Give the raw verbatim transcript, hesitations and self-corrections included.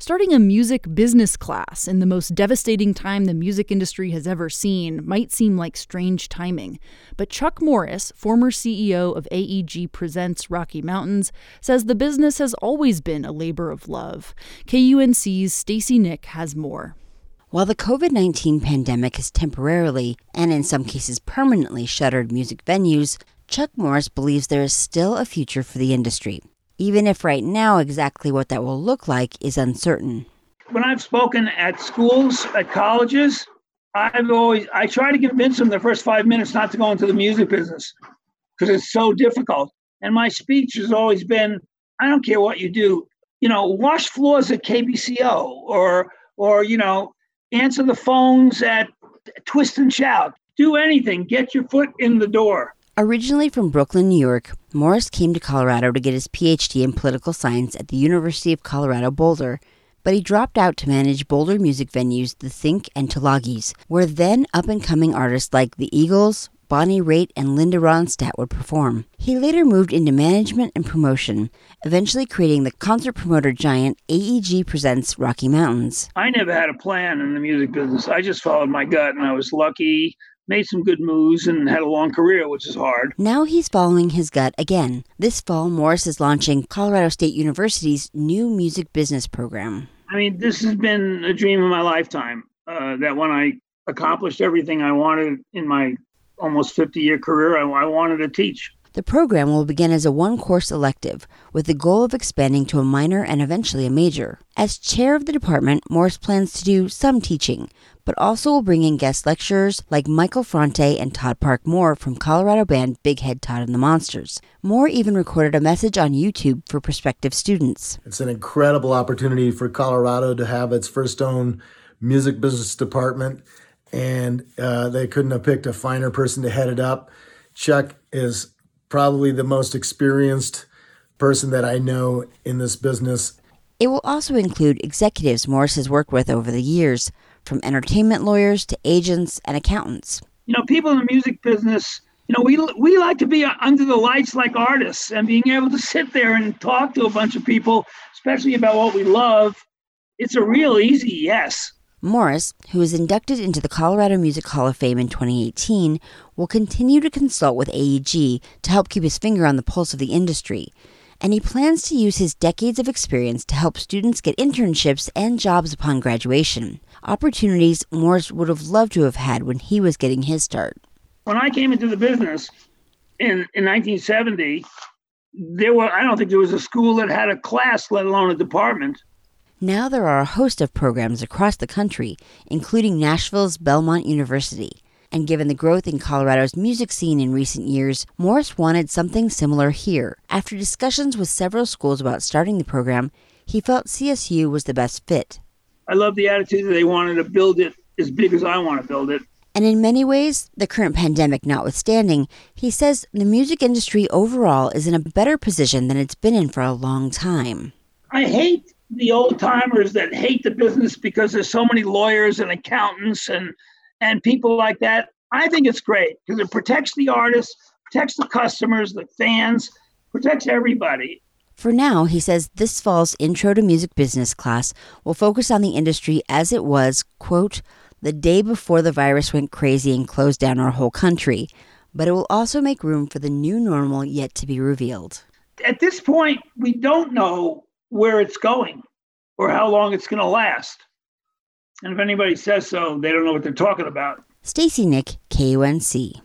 Starting a music business class in the most devastating time the music industry has ever seen might seem like strange timing. But Chuck Morris, former C E O of A E G Presents Rocky Mountains, says the business has always been a labor of love. K U N C's Stacey Nick has more. While the covid nineteen pandemic has temporarily, and in some cases permanently, shuttered music venues, Chuck Morris believes there is still a future for the industry, even if right now exactly what that will look like is uncertain. When I've spoken at schools, at colleges, I've always, I try to convince them the first five minutes not to go into the music business because it's so difficult. And my speech has always been, I don't care what you do, you know, wash floors at K B C O or, or, you know, answer the phones at Twist and Shout. Do anything, get your foot in the door. Originally from Brooklyn, New York, Morris came to Colorado to get his P H D in political science at the University of Colorado Boulder, but he dropped out to manage Boulder music venues The Think and Tulagis, where then up-and-coming artists like the Eagles, Bonnie Raitt, and Linda Ronstadt would perform. He later moved into management and promotion, eventually creating the concert promoter giant A E G Presents Rocky Mountains. I never had a plan in the music business. I just followed my gut, and I was lucky. Made some good moves and had a long career, which is hard. Now he's following his gut again. This fall, Morris is launching Colorado State University's new music business program. I mean, this has been a dream of my lifetime, uh, that when I accomplished everything I wanted in my almost fifty-year career, I, I wanted to teach. The program will begin as a one-course elective, with the goal of expanding to a minor and eventually a major. As chair of the department, Morris plans to do some teaching, but also will bring in guest lecturers like Michael Fronte and Todd Park Moore from Colorado band Big Head Todd and the Monsters. Moore even recorded a message on YouTube for prospective students. It's an incredible opportunity for Colorado to have its first own music business department, and uh, they couldn't have picked a finer person to head it up. Chuck is probably the most experienced person that I know in this business. It will also include executives Morris has worked with over the years, from entertainment lawyers to agents and accountants. You know, people in the music business, you know, we we like to be under the lights like artists, and being able to sit there and talk to a bunch of people, especially about what we love, it's a real easy yes. Morris, who was inducted into the Colorado Music Hall of Fame in twenty eighteen, will continue to consult with A E G to help keep his finger on the pulse of the industry, and he plans to use his decades of experience to help students get internships and jobs upon graduation, opportunities Morris would have loved to have had when he was getting his start. When I came into the business in, in nineteen seventy, there were I don't think there was a school that had a class, let alone a department. Now there are a host of programs across the country, including Nashville's Belmont University. And given the growth in Colorado's music scene in recent years, Morris wanted something similar here. After discussions with several schools about starting the program, he felt C S U was the best fit. I love the attitude that they wanted to build it as big as I want to build it. And in many ways, the current pandemic notwithstanding, he says the music industry overall is in a better position than it's been in for a long time. I hate the old timers that hate the business because there's so many lawyers and accountants and and people like that. I think it's great because it protects the artists, protects the customers, the fans, protects everybody. For now, he says this fall's Intro to Music Business class will focus on the industry as it was, quote, the day before the virus went crazy and closed down our whole country. But it will also make room for the new normal yet to be revealed. At this point, we don't know where it's going or how long it's going to last. And if anybody says so, they don't know what they're talking about. Stacey Nick, K U N C.